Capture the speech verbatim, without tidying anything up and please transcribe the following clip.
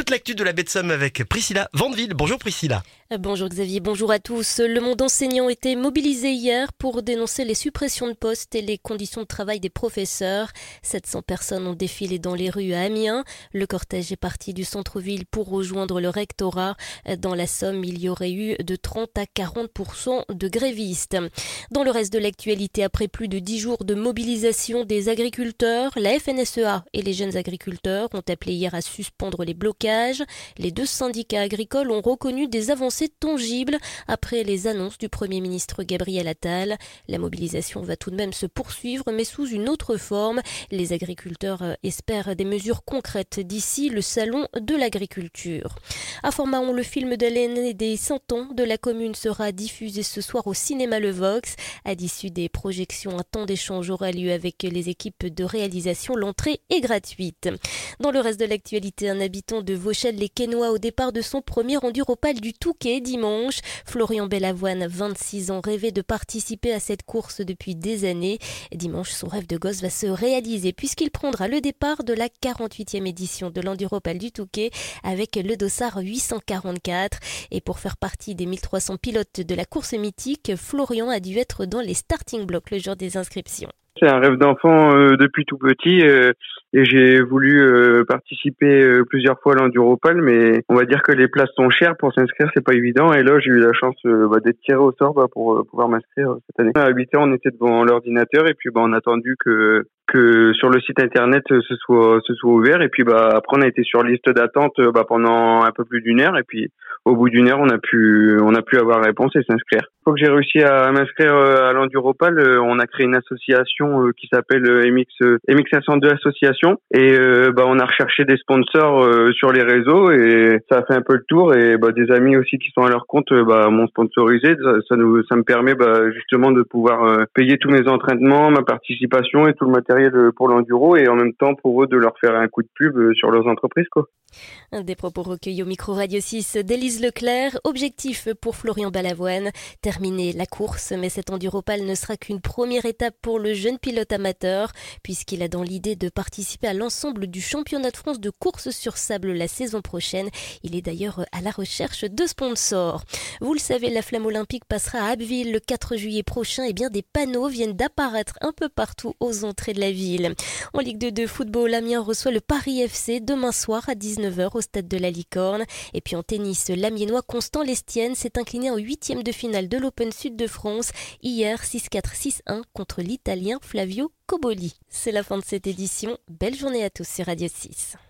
toute l'actu de la baie de Somme avec Priscilla Vandeville. Bonjour Priscilla. Bonjour Xavier, bonjour à tous. Le monde enseignant était mobilisé hier pour dénoncer les suppressions de postes et les conditions de travail des professeurs. sept cents personnes ont défilé dans les rues à Amiens. Le cortège est parti du centre-ville pour rejoindre le rectorat. Dans la Somme, il y aurait eu de trente à quarante pour cent de grévistes. Dans le reste de l'actualité, après plus de dix jours de mobilisation des agriculteurs, la F N S E A et les jeunes agriculteurs ont appelé hier à suspendre les blocages. Les deux syndicats agricoles ont reconnu des avancées tangibles après les annonces du Premier ministre Gabriel Attal. La mobilisation va tout de même se poursuivre, mais sous une autre forme. Les agriculteurs espèrent des mesures concrètes d'ici le salon de l'agriculture. À Fort-Mahon, le film de l'aîné des cent ans de la commune sera diffusé ce soir au cinéma Le Vox. À l'issue des projections, un temps d'échange aura lieu avec les équipes de réalisation. L'entrée est gratuite. Dans le reste de l'actualité, un habitant de Vauchelles-les-Quesnois au départ de son premier enduropal du Touquet dimanche. Florian Bellavoine, vingt-six ans, rêvait de participer à cette course depuis des années. Dimanche, son rêve de gosse va se réaliser puisqu'il prendra le départ de la quarante-huitième édition de l'enduropal du Touquet avec le dossard huit cent quarante-quatre. Et pour faire partie des mille trois cents pilotes de la course mythique, Florian a dû être dans les starting blocks le jour des inscriptions. C'est un rêve d'enfant euh, depuis tout petit euh, et j'ai voulu euh, participer euh, plusieurs fois à l'enduropal, mais on va dire que les places sont chères pour s'inscrire, c'est pas évident. Et là, j'ai eu la chance euh, bah, d'être tiré au sort bah, pour euh, pouvoir m'inscrire cette année. À huit heures, on était devant l'ordinateur et puis bah, on a attendu que que sur le site internet ce soit ce soit ouvert et puis bah après on a été sur liste d'attente bah pendant un peu plus d'une heure et puis au bout d'une heure on a pu on a pu avoir réponse et s'inscrire. Une fois que j'ai réussi à m'inscrire à l'enduropal, on a créé une association qui s'appelle M X M X cinq cent deux Association et bah on a recherché des sponsors sur les réseaux et ça a fait un peu le tour et bah des amis aussi qui sont à leur compte bah m'ont sponsorisé. Ça, ça nous ça me permet bah justement de pouvoir payer tous mes entraînements, ma participation et tout le matériel pour l'enduro et en même temps pour eux de leur faire un coup de pub sur leurs entreprises quoi. Des propos recueillis au micro Radio six d'Élise Leclerc. Objectif pour Florian Bellavoine, terminer la course, mais cet enduropal ne sera qu'une première étape pour le jeune pilote amateur puisqu'il a dans l'idée de participer à l'ensemble du championnat de France de course sur sable la saison prochaine. Il est d'ailleurs à la recherche de sponsors. Vous le savez, la flamme olympique passera à Abbeville le quatre juillet prochain et bien des panneaux viennent d'apparaître un peu partout aux entrées de la ville. En Ligue deux de football, Amiens reçoit le Paris F C demain soir à dix-neuf heures au stade de la Licorne. Et puis en tennis, l'Amiénois Constant Lestienne s'est incliné en huitième de finale de l'Open Sud de France hier six quatre six un contre l'Italien Flavio Cobolli. C'est la fin de cette édition. Belle journée à tous sur Radio six.